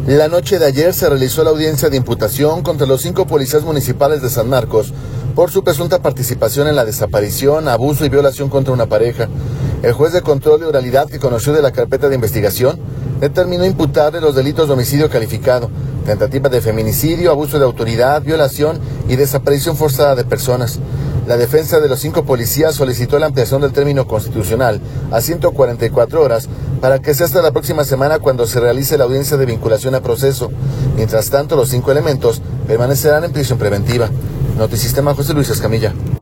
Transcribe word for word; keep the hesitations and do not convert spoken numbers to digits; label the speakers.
Speaker 1: La noche de ayer se realizó la audiencia de imputación contra los cinco policías municipales de San Marcos por su presunta participación en la desaparición, abuso y violación contra una pareja. El juez de control de oralidad, que conoció de la carpeta de investigación, determinó imputarle los delitos de homicidio calificado, tentativa de feminicidio, abuso de autoridad, violación y desaparición forzada de personas. La defensa de los cinco policías solicitó la ampliación del término constitucional a ciento cuarenta y cuatro horas para que sea hasta la próxima semana cuando se realice la audiencia de vinculación a proceso. Mientras tanto, los cinco elementos permanecerán en prisión preventiva. Notisistema, José Luis Escamilla.